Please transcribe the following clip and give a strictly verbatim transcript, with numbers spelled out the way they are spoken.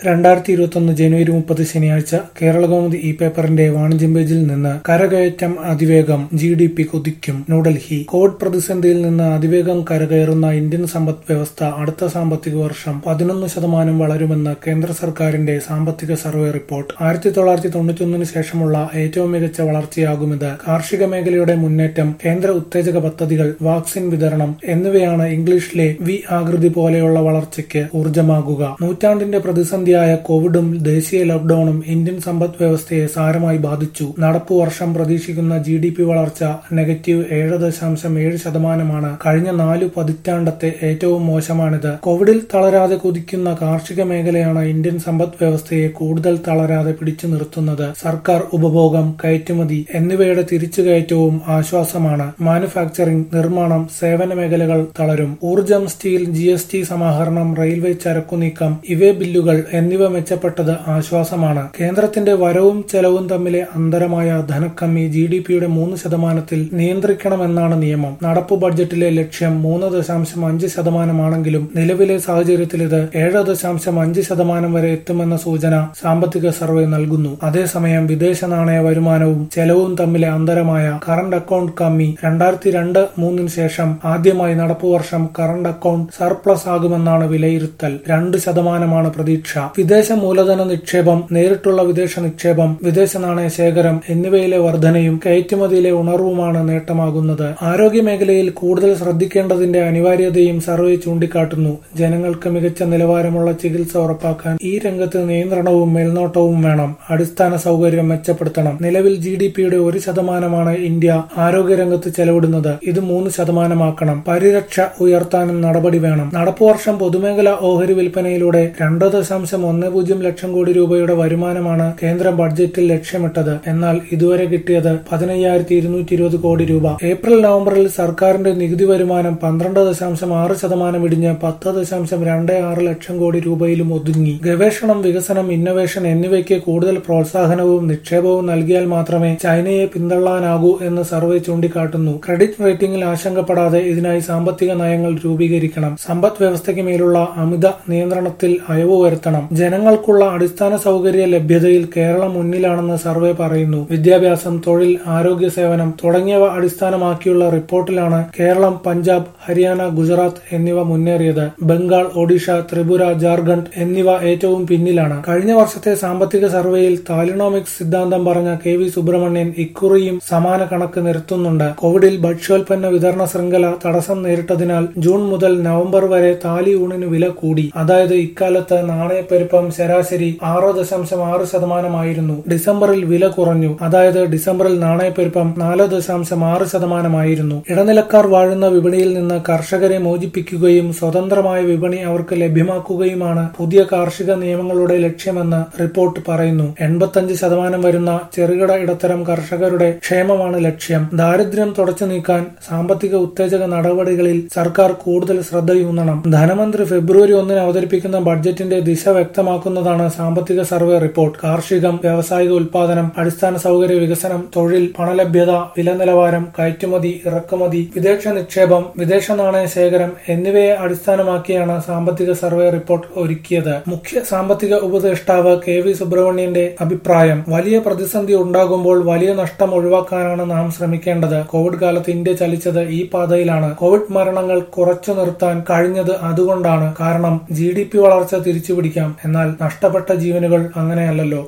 രണ്ടായിരത്തി ഇരുപത്തൊന്ന് ജനുവരി മുപ്പത് ശനിയാഴ്ച കേരളകൗമുദി ഇ പേപ്പറിന്റെ വാണിജ്യം പേജിൽ നിന്ന് കരകയറ്റം അതിവേഗം, ജി ഡി പി കുതിക്കും. ന്യൂഡൽഹി. കോവിഡ് പ്രതിസന്ധിയിൽ നിന്ന് അതിവേഗം കരകയറുന്ന ഇന്ത്യൻ സമ്പദ് വ്യവസ്ഥ അടുത്ത സാമ്പത്തിക വർഷം പതിനൊന്ന് ശതമാനം വളരുമെന്ന് കേന്ദ്ര സർക്കാരിന്റെ സാമ്പത്തിക സർവേ റിപ്പോർട്ട്. ആയിരത്തി തൊള്ളായിരത്തി തൊണ്ണൂറ്റൊന്നിന് ശേഷമുള്ള ഏറ്റവും മികച്ച വളർച്ചയാകുമിത്. കാർഷിക മേഖലയുടെ മുന്നേറ്റം, കേന്ദ്ര ഉത്തേജക പദ്ധതികൾ, വാക്സിൻ വിതരണം എന്നിവയാണ് ഇംഗ്ലീഷിലെ വി ആകൃതി പോലെയുള്ള വളർച്ചയ്ക്ക് ഊർജ്ജമാകുക. നൂറ്റാണ്ടിന്റെ പ്രതിസന്ധി ായ കോവിഡും ദേശീയ ലോക്ഡൌണും ഇന്ത്യൻ സമ്പദ് വ്യവസ്ഥയെ സാരമായി ബാധിച്ചു. നടപ്പു വർഷം പ്രതീക്ഷിക്കുന്ന ജി ഡി പി വളർച്ച നെഗറ്റീവ് ഏഴ് ദശാംശം ഏഴ് ശതമാനമാണ്. കഴിഞ്ഞ നാലു പതിറ്റാണ്ടത്തെ ഏറ്റവും മോശമാണിത്. കോവിഡിൽ തളരാതെ കുതിക്കുന്ന കാർഷിക മേഖലയാണ് ഇന്ത്യൻ സമ്പദ് വ്യവസ്ഥയെ കൂടുതൽ തളരാതെ പിടിച്ചു നിർത്തുന്നത്. സർക്കാർ ഉപഭോഗം, കയറ്റുമതി എന്നിവയുടെ തിരിച്ചുകയറ്റവും ആശ്വാസമാണ്. മാനുഫാക്ചറിംഗ്, നിർമ്മാണം, സേവന മേഖലകൾ തളരും. ഊർജ്ജം, സ്റ്റീൽ, ജി എസ് ടി സമാഹരണം, റെയിൽവേ ചരക്കുനീക്കം, ഇവേ ബില്ലുകൾ എന്നിവ മെച്ചപ്പെട്ടത് ആശ്വാസമാണ്. കേന്ദ്രത്തിന്റെ വരവും ചെലവും തമ്മിലെ അന്തരമായ ധനക്കമ്മി ജി ഡി പിയുടെ മൂന്ന് ശതമാനത്തിൽ നിയന്ത്രിക്കണമെന്നാണ് നിയമം. നടപ്പു ബഡ്ജറ്റിലെ ലക്ഷ്യം മൂന്ന് ദശാംശം അഞ്ച് ശതമാനമാണെങ്കിലും നിലവിലെ സാഹചര്യത്തിൽ ഇത് ഏഴ് ദശാംശം അഞ്ച് ശതമാനം വരെ എത്തുമെന്ന സൂചന സാമ്പത്തിക സർവേ നൽകുന്നു. അതേസമയം വിദേശ നാണയ വരുമാനവും ചെലവും തമ്മിലെ അന്തരമായ കറന്റ് അക്കൌണ്ട് കമ്മി രണ്ടായിരത്തി രണ്ട് മൂന്നിന് ശേഷം ആദ്യമായി നടപ്പു വർഷം കറന്റ് അക്കൌണ്ട് സർപ്ലസ് ആകുമെന്നാണ് വിലയിരുത്തൽ. രണ്ട് ശതമാനമാണ് പ്രതീക്ഷ. വിദേശ മൂലധന നിക്ഷേപം, നേരിട്ടുള്ള വിദേശ നിക്ഷേപം, വിദേശ നാണയ ശേഖരം എന്നിവയിലെ വർധനയും കയറ്റുമതിയിലെ ഉണർവുമാണ് നേട്ടമാകുന്നത്. ആരോഗ്യ മേഖലയിൽ കൂടുതൽ ശ്രദ്ധിക്കേണ്ടതിന്റെ അനിവാര്യതയും സർവേ ചൂണ്ടിക്കാട്ടുന്നു. ജനങ്ങൾക്ക് മികച്ച നിലവാരമുള്ള ചികിത്സ ഉറപ്പാക്കാൻ ഈ രംഗത്ത് നിയന്ത്രണവും മേൽനോട്ടവും വേണം. അടിസ്ഥാന സൗകര്യം മെച്ചപ്പെടുത്തണം. നിലവിൽ ജി ഡി പിയുടെ ഒരു ശതമാനമാണ് ഇന്ത്യ ആരോഗ്യരംഗത്ത് ചെലവിടുന്നത്. ഇത് മൂന്ന് ശതമാനമാക്കണം. പരിരക്ഷ ഉയർത്താനും നടപടി വേണം. നടപ്പുവർഷം പൊതുമേഖലാ ഓഹരി വിൽപ്പനയിലൂടെ രണ്ട് ദശാംശം ഒന്ന് പൂജ്യം ലക്ഷം കോടി രൂപയുടെ വരുമാനമാണ് കേന്ദ്രം ബഡ്ജറ്റിൽ ലക്ഷ്യമിട്ടത്. എന്നാൽ ഇതുവരെ കിട്ടിയത് പതിനയ്യായിരത്തി ഇരുന്നൂറ്റി ഇരുപത് കോടി രൂപ. ഏപ്രിൽ നവംബറിൽ സർക്കാരിന്റെ നികുതി വരുമാനം പന്ത്രണ്ട് ദശാംശം ആറ് ശതമാനം ഇടിഞ്ഞ് പത്ത് ദശാംശം രണ്ട് ആറ് ലക്ഷം കോടി രൂപയിലും ഒതുങ്ങി. ഗവേഷണം, വികസനം, ഇന്നൊവേഷൻ എന്നിവയ്ക്ക് കൂടുതൽ പ്രോത്സാഹനവും നിക്ഷേപവും നൽകിയാൽ മാത്രമേ ചൈനയെ പിന്തള്ളാനാകൂ എന്ന് സർവേ ചൂണ്ടിക്കാട്ടുന്നു. ക്രെഡിറ്റ് റേറ്റിംഗിൽ ആശങ്കപ്പെടാതെ ഇതിനായി സാമ്പത്തിക നയങ്ങൾ രൂപീകരിക്കണം. സമ്പദ് വ്യവസ്ഥയ്ക്ക് മേലുള്ള അമിത നിയന്ത്രണത്തിൽ അയവ് വരുത്തണം. ജനങ്ങൾക്കുള്ള അടിസ്ഥാന സൗകര്യ ലഭ്യതയിൽ കേരളം മുന്നിലാണെന്ന് സർവേ പറയുന്നു. വിദ്യാഭ്യാസം, തൊഴിൽ, ആരോഗ്യ സേവനം തുടങ്ങിയവ അടിസ്ഥാനമാക്കിയുള്ള റിപ്പോർട്ടിലാണ് കേരളം, പഞ്ചാബ്, ഹരിയാന, ഗുജറാത്ത് എന്നിവ മുന്നേറിയത്. ബംഗാൾ, ഒഡീഷ, ത്രിപുര, ജാർഖണ്ഡ് എന്നിവ ഏറ്റവും പിന്നിലാണ്. കഴിഞ്ഞ വർഷത്തെ സാമ്പത്തിക സർവേയിൽ താലിനോമിക്സ് സിദ്ധാന്തം പറഞ്ഞ കെ വി സുബ്രഹ്മണ്യൻ ഇക്കുറിയും സമാന കണക്ക് നിരത്തുന്നുണ്ട്. കോവിഡിൽ ഭക്ഷ്യോൽപ്പന്ന വിതരണ ശൃംഖല തടസ്സം നേരിട്ടതിനാൽ ജൂൺ മുതൽ നവംബർ വരെ താലി ഊണിന് വില കൂടി. അതായത് ഇക്കാലത്ത് നാണയപ്പെരുപ്പം ശരാശരി ആറ് ദശാംശം ആറ് ശതമാനമായിരുന്നു. ഡിസംബറിൽ വില കുറഞ്ഞു. അതായത് ഡിസംബറിൽ നാണയപ്പെരുപ്പം നാല് ദശാംശം ആറ് ശതമാനമായിരുന്നു. ഇടനിലക്കാർ വാഴുന്ന വിപണിയിൽ നിന്ന് കർഷകരെ മോചിപ്പിക്കുകയും സ്വതന്ത്രമായ വിപണി അവർക്ക് ലഭ്യമാക്കുകയുമാണ് പുതിയ കാർഷിക നിയമങ്ങളുടെ ലക്ഷ്യമെന്ന് റിപ്പോർട്ട് പറയുന്നു. എൺപത്തഞ്ച് ശതമാനം വരുന്ന ചെറുകിട ഇടത്തരം കർഷകരുടെ ക്ഷേമമാണ് ലക്ഷ്യം. ദാരിദ്ര്യം തുടച്ചു നീക്കാൻ സാമ്പത്തിക ഉത്തേജക നടപടികളിൽ സർക്കാർ കൂടുതൽ ശ്രദ്ധയൂന്നണം. ധനമന്ത്രി ഫെബ്രുവരി ഒന്നിന് അവതരിപ്പിക്കുന്ന ബഡ്ജറ്റിന്റെ ദിശ വ്യക്തമാക്കുന്നതാണ് സാമ്പത്തിക സർവേ റിപ്പോർട്ട്. കാർഷികം, വ്യാവസായിക ഉൽപാദനം, അടിസ്ഥാന സൗകര്യ വികസനം, തൊഴിൽ, പണലഭ്യത, വില നിലവാരം, കയറ്റുമതി, ഇറക്കുമതി, വിദേശ നിക്ഷേപം, വിദേശ നാണയ ശേഖരം എന്നിവയെ അടിസ്ഥാനമാക്കിയാണ് സാമ്പത്തിക സർവേ റിപ്പോർട്ട് ഒരുക്കിയത്. മുഖ്യ സാമ്പത്തിക ഉപദേഷ്ടാവ് കെ വി സുബ്രഹ്മണ്യന്റെ അഭിപ്രായം: വലിയ പ്രതിസന്ധി ഉണ്ടാകുമ്പോൾ വലിയ നഷ്ടം ഒഴിവാക്കാനാണ് നാം ശ്രമിക്കേണ്ടത്. കോവിഡ് കാലത്ത് ഇന്ത്യ ചലിച്ചത് ഈ പാതയിലാണ്. കോവിഡ് മരണങ്ങൾ കുറച്ചു നിർത്താൻ കഴിഞ്ഞത് അതുകൊണ്ടാണ്. കാരണം ജി ഡി പി വളർച്ച തിരിച്ചുപിടിക്കാം. എന്നാൽ നഷ്ടപ്പെട്ട ജീവനുകൾ അങ്ങനെയല്ലല്ലോ.